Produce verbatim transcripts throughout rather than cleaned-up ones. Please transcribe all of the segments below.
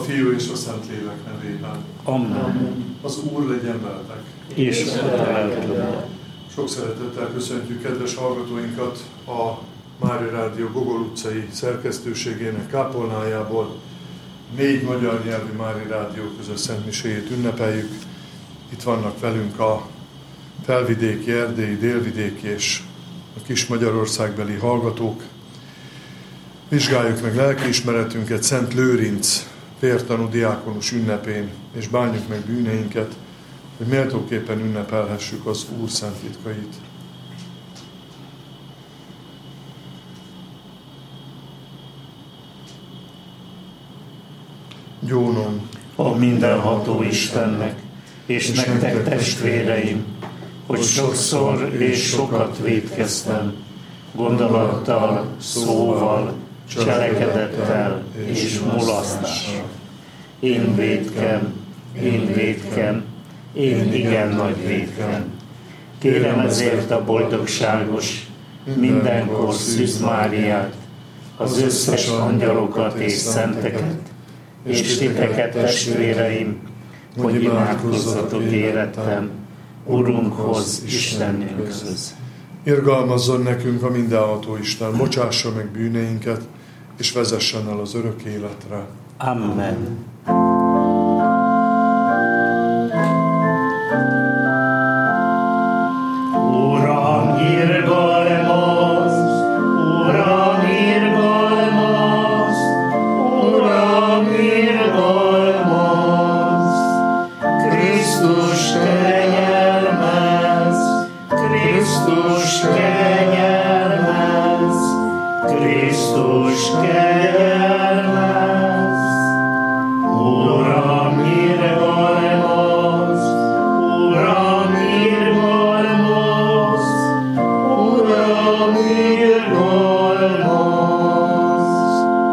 Fiú és a Szentlélek nevében. Amen. Az Úr legyen veletek. És veletek. Sok szeretettel köszöntjük kedves hallgatóinkat a Mária Rádió Gogol utcai szerkesztőségének kápolnájából. Négy magyar nyelvű Mária Rádió közös szentmiséjét ünnepeljük. Itt vannak velünk a felvidéki, erdélyi, délvidéki és a kis magyarországbeli hallgatók. Vizsgáljuk meg lelkiismeretünket Szent Lőrinc vértanú diákonus ünnepén, és bánjuk meg bűneinket, hogy méltóképpen ünnepelhessük az Úr szent titkait. Gyónom a mindenható Istennek, és, és nektek testvéreim, hogy sokszor és sokat vétkeztem, gondolattal, szóval, cselekedettel és mulasztással. Én vétkem, én vétkem, én igen nagy vétkem. Kérem ezért a boldogságos, mindenkor Szűz Máriát, az összes angyalokat és szenteket, és titeket, testvéreim, hogy imádkozzatok érettem Urunkhoz, Istenünkhöz. Irgalmazzon nekünk a mindenható Isten, bocsássa meg bűneinket, és vezessen el az örök életre. Amen. Uram, irgalmazz! Uram, irgalmazz! Uram, irgalmazz! Krisztus kegyelmez! Krisztus kegyelmez! Krisztus kegyelmez! Uram, irgalmazz! Uram, irgalmazz! Uram, irgalmazz!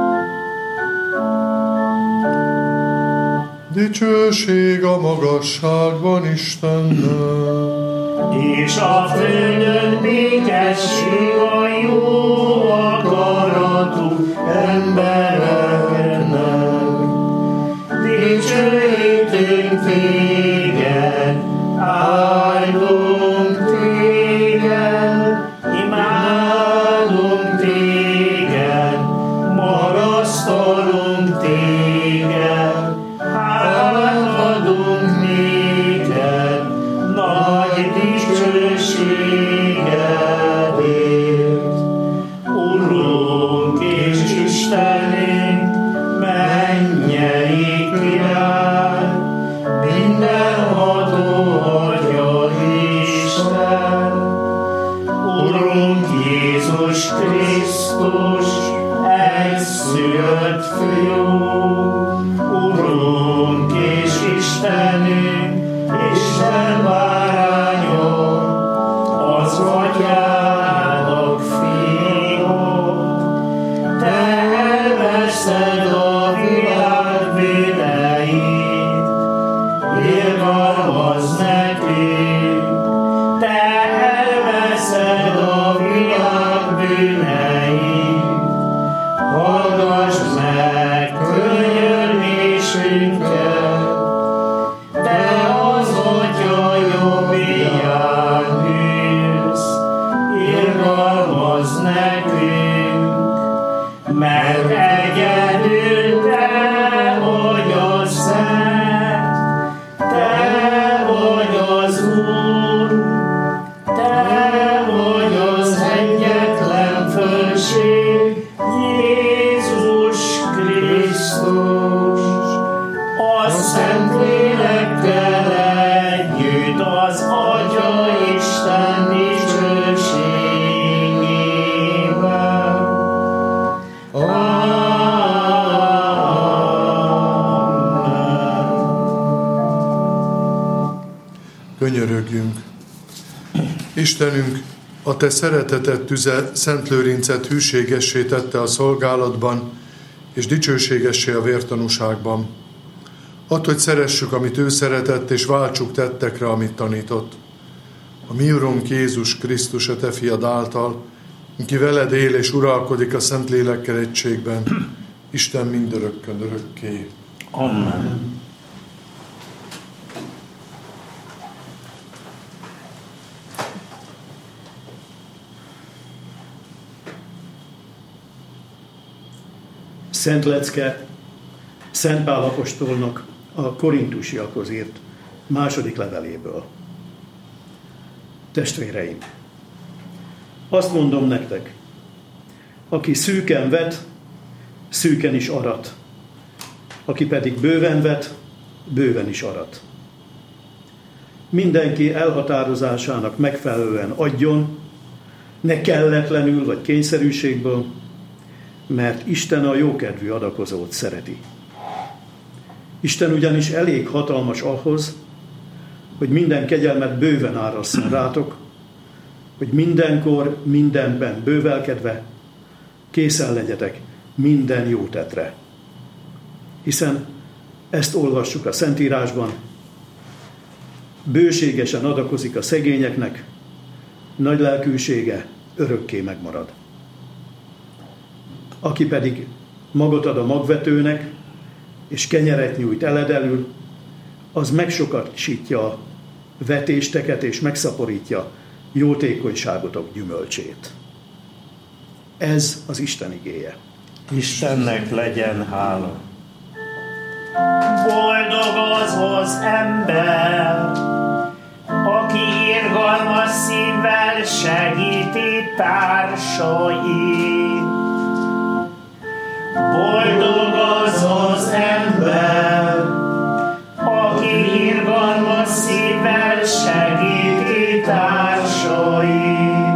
Dicsőség a magasságban Istennek, és a földön békesség a jó akaratú embereknek. Dicsőítünk téged, áldunk téged, imádunk téged, magasztalunk téged, hálát adunk néked, nagy dicsőségedért. Urunk és Istenünk, mennyei király, mindenható Atya Isten. Urunk Jézus Krisztus, egyszülött Fiú, Urunk és Istenünk, Isten báránya, az Atyának fiat. Te elveszed a világ bűneit, irgalmazz nekünk. Te elveszed a világ bűneit, hallgass meg könyörgésünket. Te az Atya jobbján ülsz, irgalmazz nekünk, mert egyedül Te vagy a Szent, Te vagy az Úr, Te vagy az egyetlen fölség, Jézus Krisztus. A Szentlélekkel együtt az Atya Isten dicsőségében. Amen. könyörögjünk. Istenünk, a Te szereteted tüze Szent Lőrincet hűségessé tette a szolgálatban, és dicsőségessé a vértanúságban. Add, hogy szeressük, amit ő szeretett, és váltsuk tettekre, amit tanított. A mi Urunk Jézus Krisztus, a Te fiad által, aki veled él és uralkodik a Szentlélekkel egységben, Isten mindörökkön örökké. Amen. Szent lecke Szent Pál apostolnak a korintusiakhoz írt második leveléből. Testvéreim, azt mondom nektek, aki szűken vet, szűken is arat, aki pedig bőven vet, bőven is arat. Mindenki elhatározásának megfelelően adjon, ne kelletlenül vagy kényszerűségből, mert Isten a jókedvű adakozót szereti. Isten ugyanis elég hatalmas ahhoz, hogy minden kegyelmet bőven árasszon rátok, hogy mindenkor, mindenben bővelkedve készen legyetek minden jó tettre. Hiszen ezt olvassuk a Szentírásban, bőségesen adakozik a szegényeknek, nagy lelkűsége örökké megmarad. Aki pedig magot ad a magvetőnek, és kenyeret nyújt eledelül, az megsokasítja a vetésteket, és megszaporítja jótékonyságotok gyümölcsét. Ez az Isten igéje. Istennek legyen hála. Boldog az az ember, aki irgalmas szívvel segíti társait. Boldog az az ember, aki irgalmas szívvel segíti társait.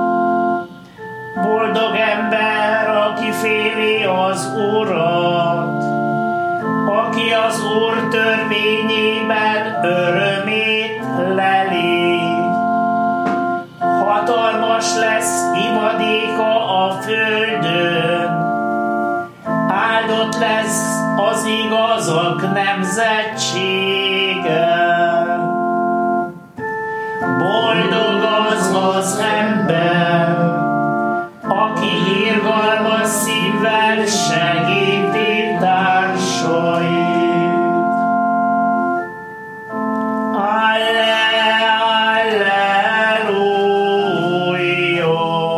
Boldog ember, aki féli az Urat, aki az Úr törvényében örömét leli. Hatalmas lesz ivadéka a földön, áldott lesz az igazak nemzetsége. Boldog az az ember, aki irgalmas szívvel segíti társait. Alle, alleluja.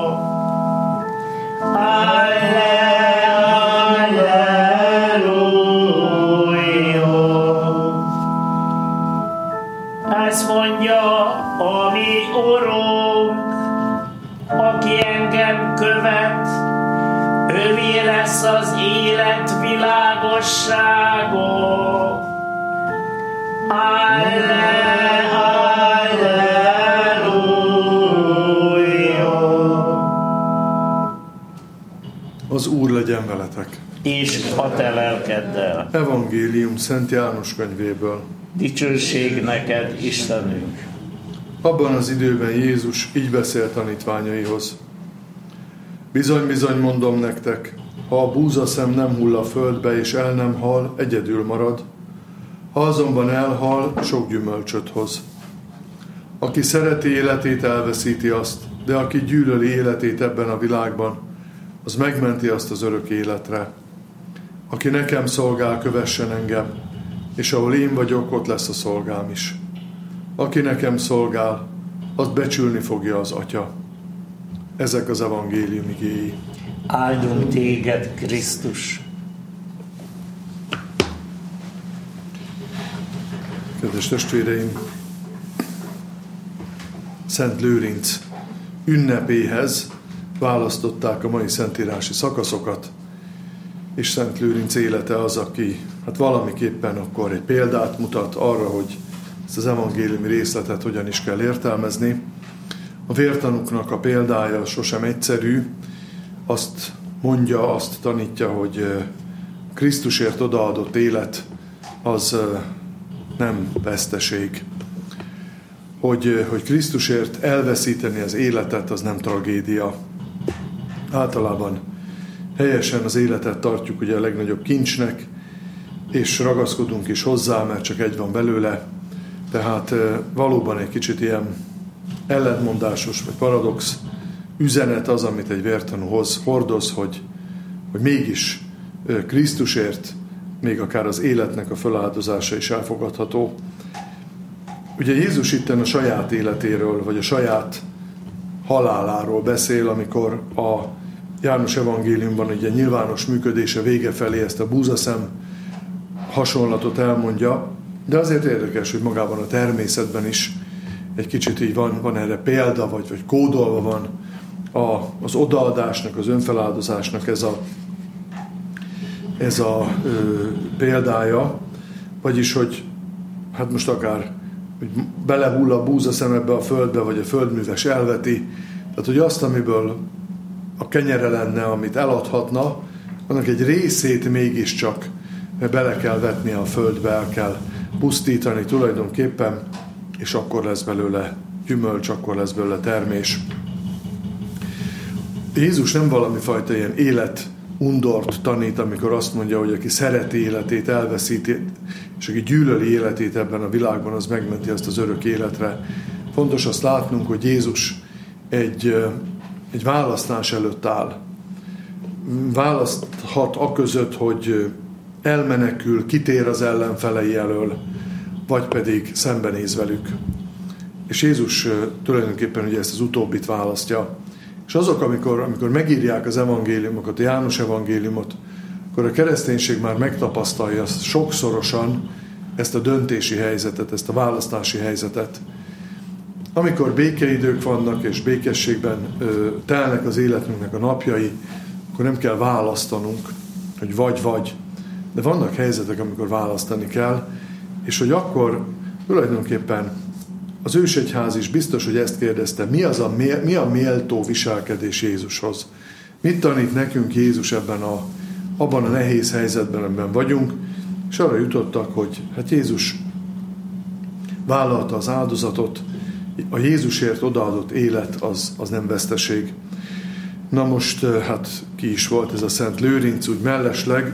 Alle, alleluja. Ezt mondja a mi Urunk, aki engem követ, ővé lesz az élet világossága. Alle, alleluja. Az Úr legyen veletek. És a te lelkeddel. Evangélium Szent János könyvéből. Dicsőség neked, Istenünk. Abban az időben Jézus így beszélt tanítványaihoz. Bizony-bizony mondom nektek, ha a búzaszem nem hull a földbe és el nem hal, egyedül marad, ha azonban elhal, sok gyümölcsöt hoz. Aki szereti életét, elveszíti azt, de aki gyűlöli életét ebben a világban, az megmenti azt az örök életre. Aki nekem szolgál, kövessen engem, és ahol én vagyok, ott lesz a szolgám is. Aki nekem szolgál, azt becsülni fogja az Atya. Ezek az evangélium igéi. Áldjunk téged, Krisztus! Kedves testvéreim, Szent Lőrinc ünnepéhez választották a mai szentírási szakaszokat, és Szent Lőrinc élete az, aki hát valamiképpen akkor egy példát mutat arra, hogy ezt az evangéliumi részletet hogyan is kell értelmezni. A vértanúknak a példája sosem egyszerű, azt mondja, azt tanítja, hogy Krisztusért odaadott élet az nem veszteség. Hogy, hogy Krisztusért elveszíteni az életet, az nem tragédia. Általában helyesen az életet tartjuk ugye a legnagyobb kincsnek, és ragaszkodunk is hozzá, mert csak egy van belőle. Tehát valóban egy kicsit ilyen ellentmondásos vagy paradox üzenet az, amit egy vértanú hoz, hordoz, hogy, hogy mégis Krisztusért még akár az életnek a feláldozása is elfogadható. Ugye Jézus itten a saját életéről, vagy a saját haláláról beszél, amikor a János evangéliumban ugye nyilvános működése vége felé ezt a búzaszem hasonlatot elmondja, de azért érdekes, hogy magában a természetben is egy kicsit így van, van erre példa, vagy, vagy kódolva van a, az odaadásnak, az önfeláldozásnak ez a, ez a ö, példája, vagyis, hogy hát most akár hogy belehull a búzaszem ebbe a földbe, vagy a földműves elveti, tehát hogy azt, amiből a kenyere lenne, amit eladhatna, annak egy részét mégiscsak bele kell vetni a földbe, el kell pusztítani tulajdonképpen, és akkor lesz belőle gyümölcs, akkor lesz belőle termés. Jézus nem valami fajta ilyen életundort tanít, amikor azt mondja, hogy aki szereti életét, elveszíti, és aki gyűlöli életét ebben a világban, az megmenti azt az örök életre. Fontos azt látnunk, hogy Jézus egy, egy választás előtt áll. Választhat aközött, hogy elmenekül, kitér az ellenfelei elől, vagy pedig szembenéz velük. És Jézus tulajdonképpen ugye ezt az utóbbit választja. És azok, amikor, amikor megírják az evangéliumokat, a János evangéliumot, akkor a kereszténység már megtapasztalja sokszorosan ezt a döntési helyzetet, ezt a választási helyzetet. Amikor békeidők vannak, és békességben ö, telnek az életünknek a napjai, akkor nem kell választanunk, hogy vagy-vagy. De vannak helyzetek, amikor választani kell, és hogy akkor tulajdonképpen az ősegyház is biztos, hogy ezt kérdezte, mi, az a, mi a méltó viselkedés Jézushoz? Mit tanít nekünk Jézus ebben a, abban a nehéz helyzetben, amiben vagyunk? És arra jutottak, hogy hát Jézus vállalta az áldozatot, a Jézusért odaadott élet az, az nem veszteség. Na most, hát ki is volt ez a Szent Lőrinc, úgy mellesleg,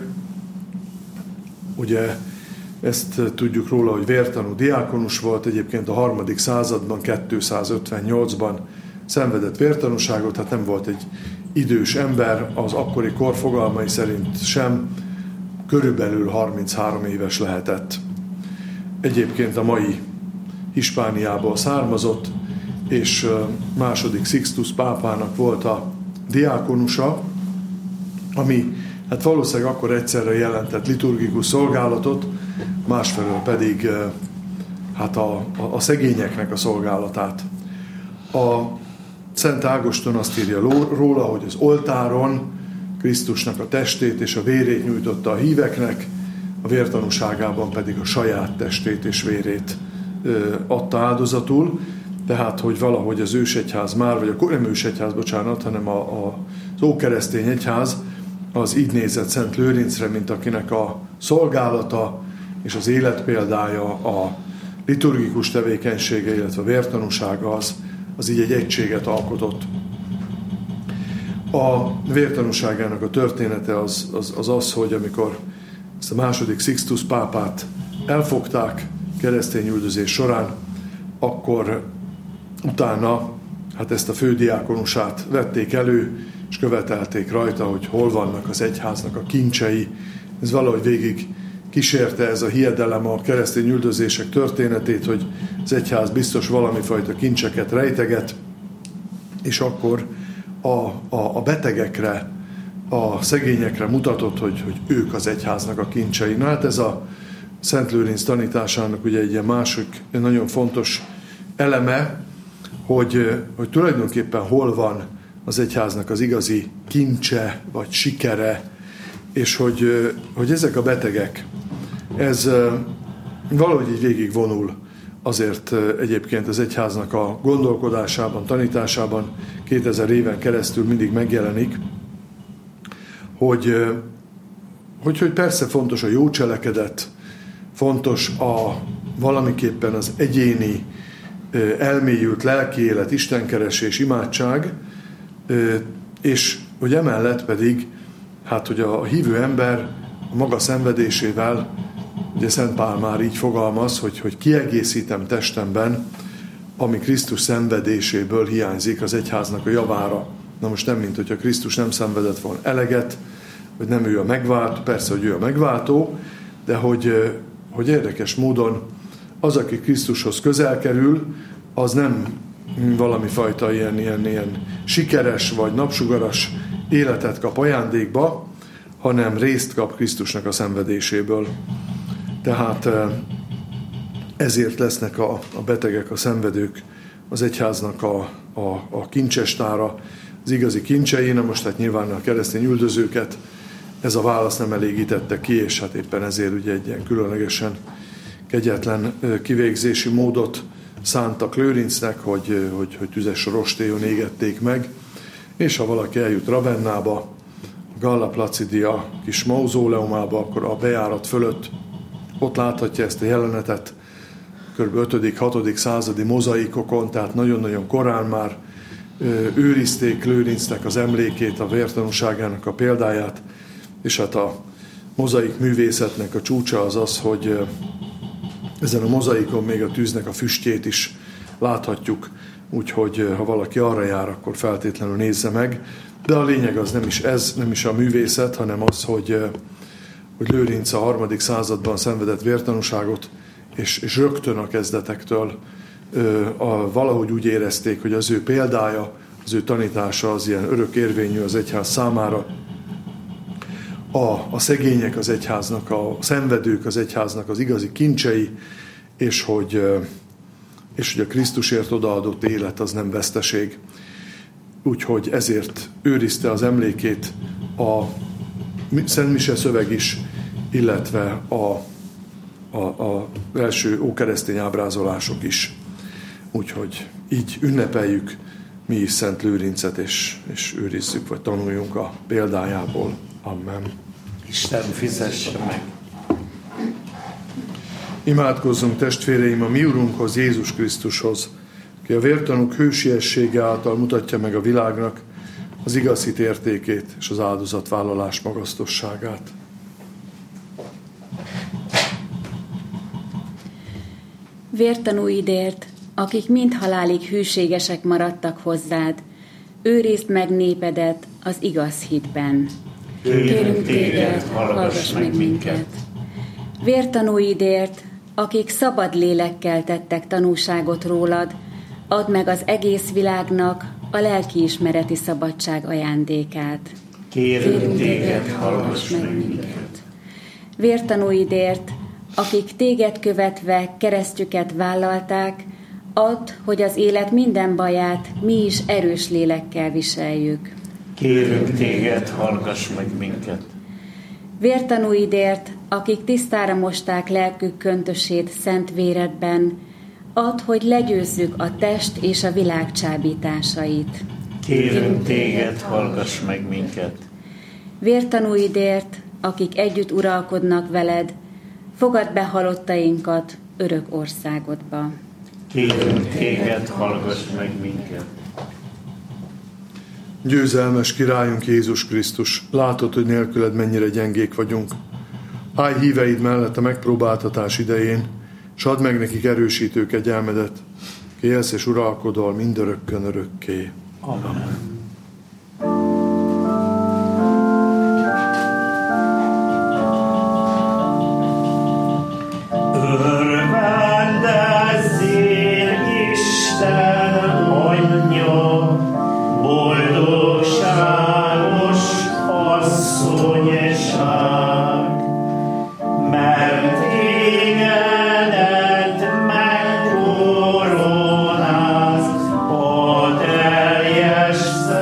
ugye ezt tudjuk róla, hogy vértanú diákonus volt, egyébként a harmadik században, kétszázötvennyolcban szenvedett vértanúságot, hát nem volt egy idős ember, az akkori kor fogalmai szerint sem, körülbelül harminchárom éves lehetett. Egyébként a mai Hispániából származott, és második Sixtus pápának volt a diákonusa, ami hát valószínűleg akkor egyszerre jelentett liturgikus szolgálatot, másfelől pedig hát a, a, a szegényeknek a szolgálatát. A Szent Ágoston azt írja róla, hogy az oltáron Krisztusnak a testét és a vérét nyújtotta a híveknek, a vértanúságában pedig a saját testét és vérét adta áldozatul, tehát, hogy valahogy az ősegyház már, vagy a nem ősegyház, bocsánat, hanem a, a, az ókeresztény egyház, az így nézett Szent Lőrincre, mint akinek a szolgálata és az életpéldája, a liturgikus tevékenysége, illetve a vértanúsága az, az így egy egységet alkotott. A vértanúságának a története az az, az az, hogy amikor ezt a második Sixtus pápát elfogták keresztény üldözés során, akkor utána hát ezt a fődiákonusát vették elő, és követelték rajta, hogy hol vannak az egyháznak a kincsei. Ez valahogy végig kísérte ez a hiedelem a keresztény üldözések történetét, hogy az egyház biztos valami fajta kincseket rejteget, és akkor a, a, a betegekre, a szegényekre mutatott, hogy, hogy ők az egyháznak a kincsei. Na hát ez a Szent Lőrinc tanításának ugye egy ilyen másik nagyon fontos eleme, hogy, hogy tulajdonképpen hol van az egyháznak az igazi kincse, vagy sikere, és hogy, hogy ezek a betegek, ez valahogy így végig vonul azért egyébként az egyháznak a gondolkodásában, tanításában kétezer éven keresztül mindig megjelenik, hogy, hogy, hogy persze fontos a jó cselekedet, fontos a valamiképpen az egyéni, elmélyült lelki élet, istenkeresés, imádság, és hogy emellett pedig, hát hogy a hívő ember a maga szenvedésével, ugye Szent Pál már így fogalmaz, hogy, hogy kiegészítem testemben, ami Krisztus szenvedéséből hiányzik az egyháznak a javára. Na most nem, mint hogyha Krisztus nem szenvedett volna eleget, vagy nem ő a megváltó, persze, hogy ő a megváltó, de hogy, hogy érdekes módon az, aki Krisztushoz közel kerül, az nem valami fajta ilyen, ilyen, ilyen sikeres vagy napsugaras életet kap ajándékba, hanem részt kap Krisztusnak a szenvedéséből. Tehát ezért lesznek a, a betegek, a szenvedők az egyháznak a, a, a kincsestára, az igazi kincsei. Na most hát nyilván a keresztény üldözőket ez a válasz nem elégítette ki, és hát éppen ezért ugye egy ilyen különlegesen kegyetlen kivégzési módot szántak Lőrincnek, hogy, hogy, hogy tüzes rostélyon égették meg, és ha valaki eljut Ravennába, Galla Placidia kis mauzóleumába, akkor a bejárat fölött ott láthatja ezt a jelenetet, kb. ötödik-hatodik századi mozaikokon, tehát nagyon-nagyon korán már őrizték Lőrincnek az emlékét, a vértanúságának a példáját, és hát a mozaik művészetnek a csúcsa az az, hogy ezen a mozaikon még a tűznek a füstjét is láthatjuk, úgyhogy ha valaki arra jár, akkor feltétlenül nézze meg. De a lényeg az nem is ez, nem is a művészet, hanem az, hogy, hogy Lőrinc a harmadik században szenvedett vértanúságot, és, és rögtön a kezdetektől a, valahogy úgy érezték, hogy az ő példája, az ő tanítása az ilyen örökérvényű az egyház számára. A, a szegények az egyháznak, a szenvedők az egyháznak az igazi kincsei, és hogy, és hogy a Krisztusért odaadott élet az nem veszteség. Úgyhogy ezért őrizte az emlékét a Szent Mise szöveg is, illetve a, a, a első ókeresztény ábrázolások is. Úgyhogy így ünnepeljük mi is Szent Lőrincet, és, és őrizzük, vagy tanuljunk a példájából. Amen. Isten fizesse meg. Imádkozzunk, testvéreim, a mi Urunkhoz, Jézus Krisztushoz, aki a vértanúk hősiessége által mutatja meg a világnak az igaz hit értékét és az áldozatvállalás magasztosságát. Vértanúidért, akik mind halálig hűségesek maradtak hozzád, őrizd meg népedet az igaz hitben. Kérünk téged, hallgass meg minket. Vértanúidért, akik szabad lélekkel tettek tanúságot rólad, add meg az egész világnak a lelkiismereti szabadság ajándékát. Kérünk téged, hallgass meg minket. Vértanúidért, akik téged követve keresztjüket vállalták, add, hogy az élet minden baját mi is erős lélekkel viseljük. Kérünk téged, hallgass meg minket. Vértanúidért, akik tisztára mosták lelkük köntösét szent véredben, add, hogy legyőzzük a test és a világ csábításait. Kérünk téged, hallgass meg minket. Vértanúidért, akik együtt uralkodnak veled, fogadd be halottainkat örök országodba. Kérünk téged, hallgass meg minket. Győzelmes királyunk Jézus Krisztus, látod, hogy nélküled mennyire gyengék vagyunk. Állj híveid mellett a megpróbáltatás idején, s add meg nekik erősítő kegyelmedet, ki élsz és uralkodol mindörökkön örökké. Amen. Örvendezzél Isten anyja, boldogságos asszonyság, mert tégedet megkoronáz a teljes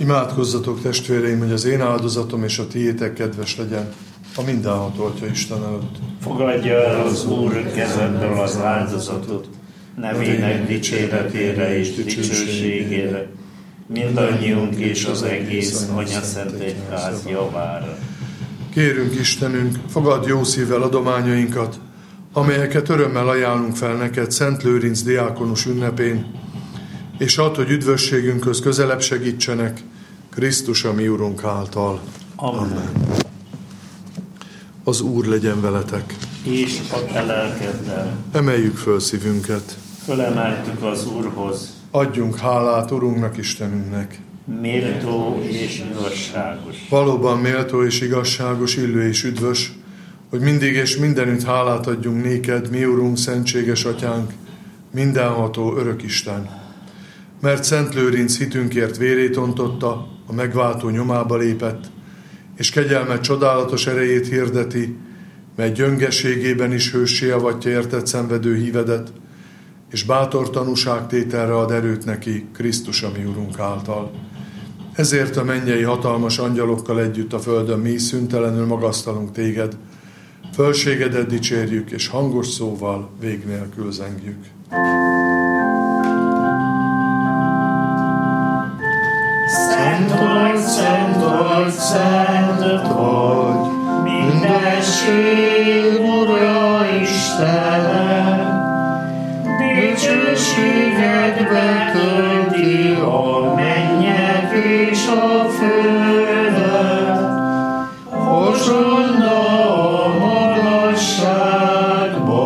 Imádkozzatok, testvéreim, hogy az én áldozatom és a tiétek kedves legyen a mindenható Atya Isten előtt. Fogadja el az Úr kezedből az áldozatot, nevének dicséretére és dicsőségére, mindannyiunk és az egész Anyaszent Egyház javára. Kérünk Istenünk, fogadd jó szívvel adományainkat, amelyeket örömmel ajánlunk fel neked Szent Lőrinc diákonus ünnepén, és add, hogy üdvösségünkhöz közelebb segítsenek Krisztus a mi Urunk által. Amen. Amen. Az Úr legyen veletek. És a te lelkeddel. Emeljük föl szívünket. Fölemeltük az Úrhoz. Adjunk hálát Urunknak, Istenünknek. Méltó és igazságos. Valóban méltó és igazságos, illő és üdvös, hogy mindig és mindenütt hálát adjunk néked, mi Urunk, szentséges Atyánk, mindenható örök Isten. Mert Szent Lőrinc hitünkért vérét ontotta, a megváltó nyomába lépett, és kegyelmet csodálatos erejét hirdeti, mely gyöngeségében is hőssé avatja értett szenvedő hívedet, és bátor tanúságtételre ad erőt neki Krisztus a mi Urunk által. Ezért a mennyei hatalmas angyalokkal együtt a földön mi szüntelenül magasztalunk téged, fölségedet dicsérjük, és hangos szóval vég nélkül zengjük. Szent vagy, szent vagy, szent vagy, mindenség Ura Istenem, dicsőségedbe tölti a mennyet és a földet, hozsonna a magasságba.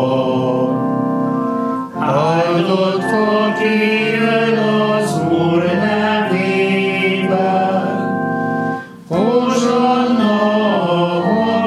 Áldott, aki jön az Úr nevében, hozsonna a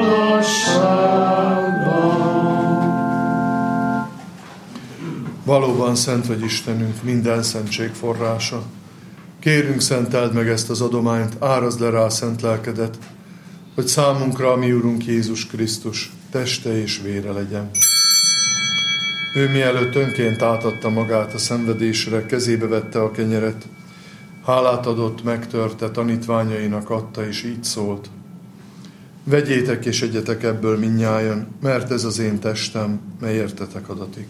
magasságba. Valóban szent vagy Istenünk, minden szentség forrása. Kérünk, szenteld meg ezt az adományt, árazd le rá a szent lelkedet, hogy számunkra a mi Urunk Jézus Krisztus teste és vére legyen. Ő mielőtt önként átadta magát a szenvedésre, kezébe vette a kenyeret, hálát adott, megtörte, tanítványainak adta, és így szólt: vegyétek és egyetek ebből mindnyájan, mert ez az én testem, mely értetek adatik.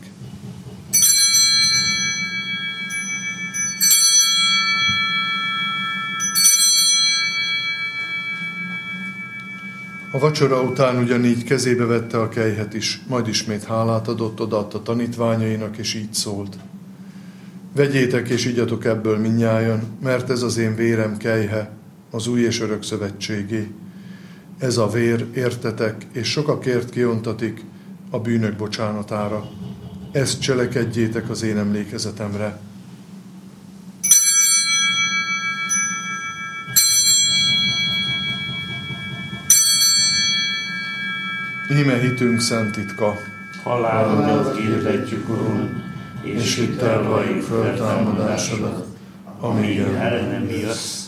A vacsora után ugyanígy kezébe vette a kelyhet is, majd ismét hálát adott, odaadta tanítványainak, és így szólt: vegyétek és igyatok ebből mindnyájan, mert ez az én vérem kelyhe, az új és örök szövetségé. Ez a vér értetek, és sokakért kiontatik a bűnök bocsánatára. Ezt cselekedjétek az én emlékezetemre. Íme hitünk szent titka. Halálodat hirdetjük, Urunk, és hittel valljuk föltámadásodat, amíg el nem jössz.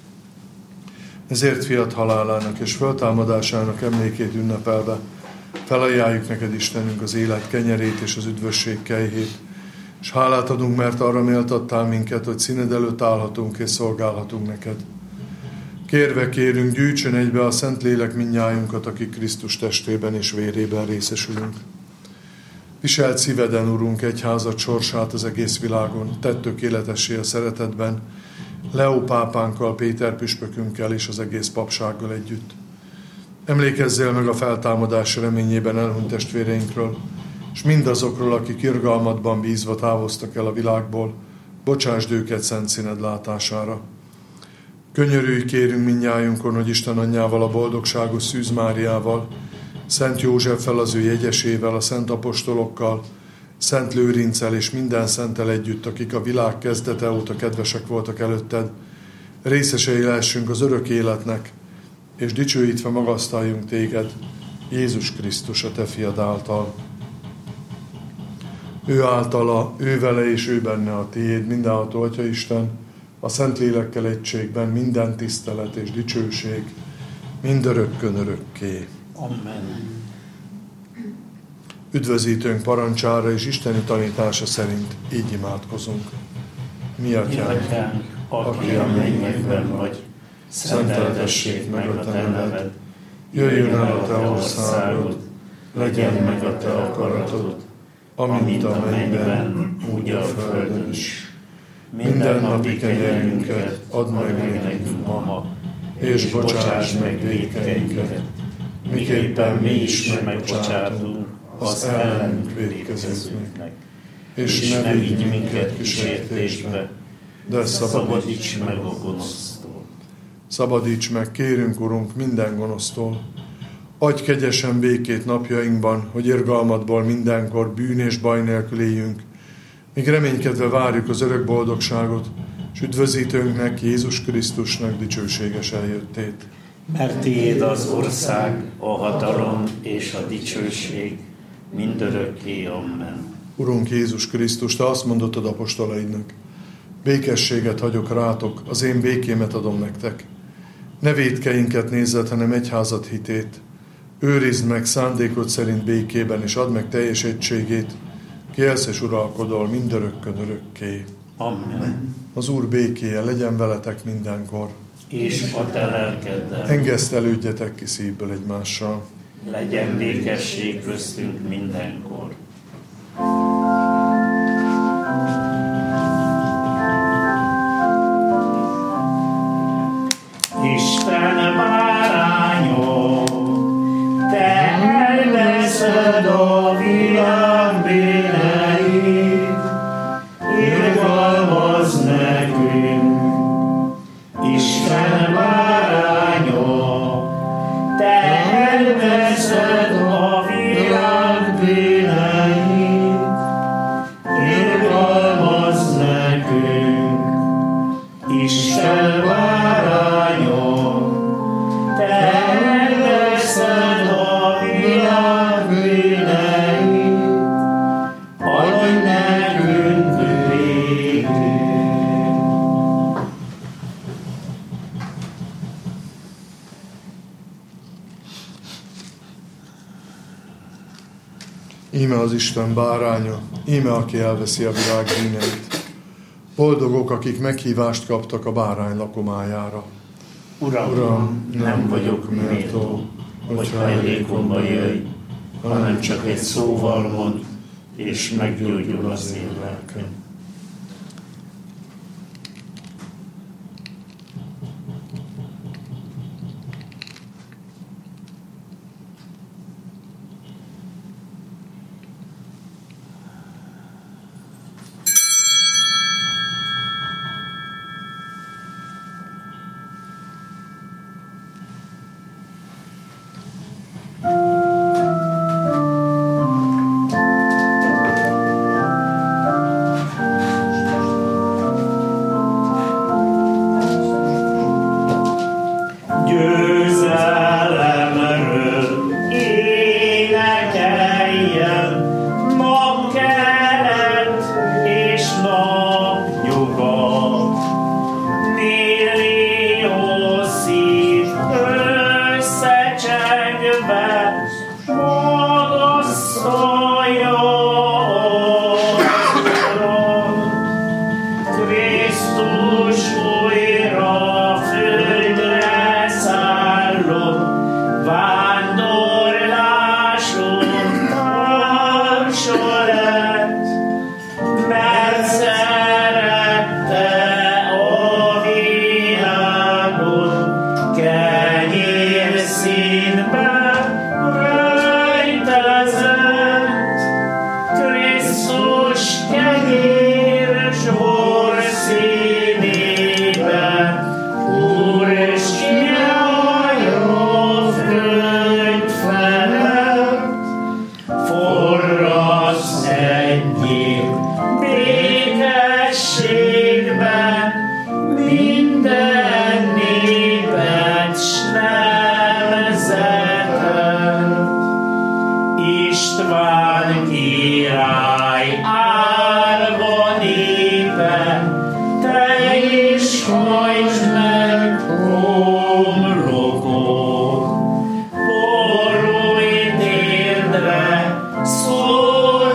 Ezért fiat halálának és föltámadásának emlékét ünnepelve felajánljuk neked, Istenünk, az élet kenyerét és az üdvösség kelyhét, és hálát adunk, mert arra méltattál minket, hogy színed előtt állhatunk és szolgálhatunk neked. Kérve kérünk, gyűjtsön egybe a Szentlélek mindnyájunkat, akik Krisztus testében és vérében részesülünk. Viselt szíveden, Urunk, egyházad sorsát az egész világon, tedd tökéletessé a szeretetben, Leó pápánkkal, Péter püspökünkkel és az egész papsággal együtt. Emlékezzél meg a feltámadás reményében elhunyt testvéreinkről, és mindazokról, akik irgalmadban bízva távoztak el a világból, bocsásd őket szent színed látására. Könyörülj, kérünk mindnyájunkon, hogy Isten anyjával, a boldogságos Szűz Máriával, Szent Józseffel, az ő jegyesével, a szent apostolokkal, Szent Lőrinccel és minden szenttel együtt, akik a világ kezdete óta kedvesek voltak előtted, részesei lehessünk az örök életnek, és dicsőítve magasztaljunk téged, Jézus Krisztus, a te fiad által. Ő általa, ő vele és ő benne a tiéd, mindenható Atya Isten, a Szentlélekkel egységben minden tisztelet és dicsőség, mindörökkön örökké. Amen. Üdvözítőnk parancsára és isteni tanítása szerint így imádkozunk. Mi atyánk, aki a mennyekben vagy, szenteltessék meg a te neved, jöjjön el a te országod, legyen meg a te akaratod, amint a mennyben, úgy a földön is. Minden napi kenyerünket add meg nekünk ma, és bocsáss meg vétkeinket, miképpen mi is megbocsátunk az ellenünk vétkezőknek. És ne vigy minket kísértésbe, de szabadíts meg a gonosztól. Szabadíts meg, kérünk, Urunk, minden gonosztól. Adj kegyesen békét napjainkban, hogy irgalmadból mindenkor bűn és baj nélkül éljünk, míg reménykedve várjuk az örök boldogságot, és üdvözítőnknek, Jézus Krisztusnak dicsőséges eljöttét. Mert tiéd az ország, a hatalom és a dicsőség mindörökké. Amen. Urunk Jézus Krisztus, te azt mondottad apostolaidnak: békességet hagyok rátok, az én békémet adom nektek. Ne vétkeinket nézzed, hanem egyházad hitét. Őrizd meg szándékod szerint békében, és add meg teljes egységét, ki élsz és uralkodol mindörökkön örökké. Amen. Az Úr békéje legyen veletek mindenkor. És a te lelkeddel. Engesztelődjetek ki szívből egymással. Legyen békesség köztünk mindenkor. Isten báránya, te elveszed a világ bűneit, irgalmazz nekünk. Isten báránya, te elveszed a világ bűneit, irgalmazz nekünk. Isten báránya, te elveszed a világ bűneit, adj nekünk békét. Íme az Isten báránya, íme aki elveszi a világ bűneit. Boldogok, akik meghívást kaptak a bárány lakomájára. Uram, Uram, nem vagyok méltó, hogy hajlékomba jöjj, hanem csak egy szóval mond, és meggyógyul az én lelkem.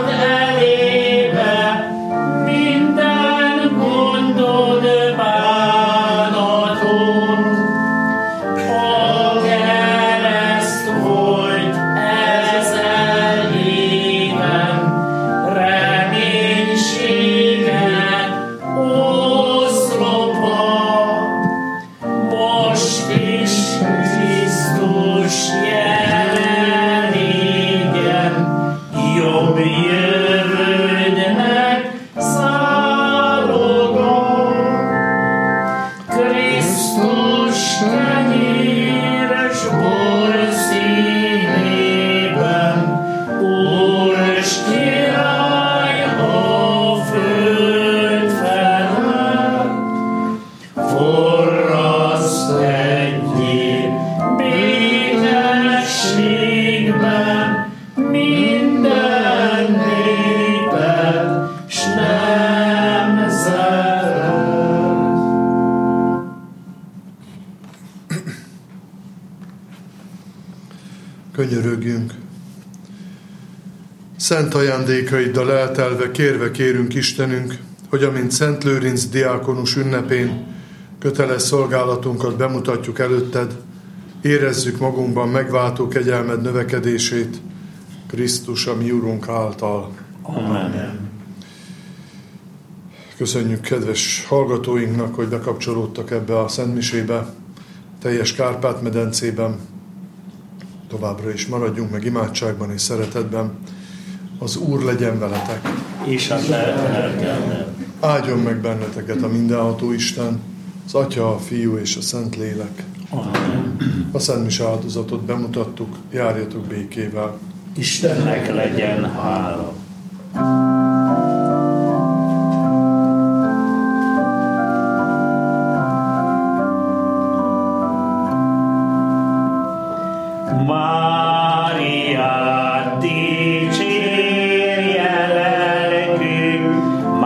Minden gondod bár Könyörögjünk. Szent ajándékaiddal eltelve kérve kérünk Istenünk, hogy amint Szent Lőrinc diákonus ünnepén köteles szolgálatunkat bemutatjuk előtted, érezzük magunkban megváltó kegyelmed növekedését Krisztus, a mi Urunk által. Amen. Köszönjük kedves hallgatóinknak, hogy bekapcsolódtak ebbe a szentmisébe, teljes Kárpát-medencében. Továbbra is maradjunk meg imádságban és szeretetben. Az Úr legyen veletek. És a lelkeddel. Áldjon meg benneteket a mindenható Isten, az Atya, a Fiú és a Szent Lélek. Amen. A szentmise áldozatot bemutattuk, járjatok békével. Istennek legyen hála. Máriát dicsérje lelkünk,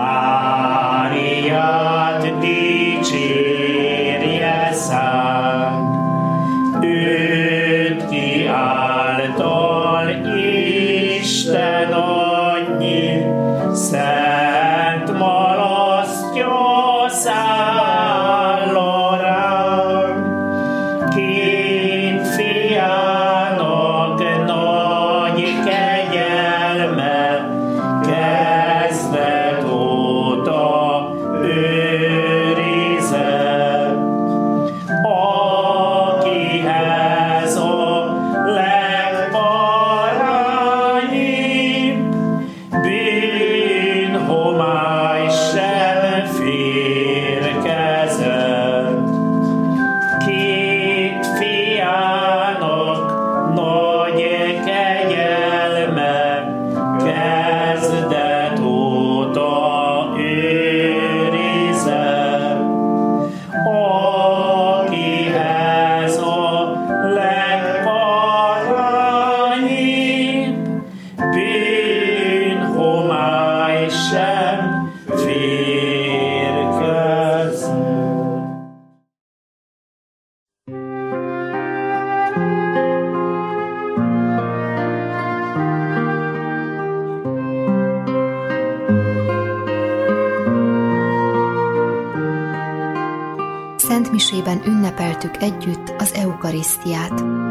Máriát dicsérje szánk. Őt kiáltal Isten annyi, szent malasztja szálló ránk. Két fiának nagy kegyelme kezdet óta őrizet, akihez a legparányibb bűnhomály sem férkezett. Két fiának nagy kegyelme kezdet óta őrizet, akihez a legparányibb bűnhomály sem férkezett. Szentmisében ünnepeltük együtt az eukarisztiát.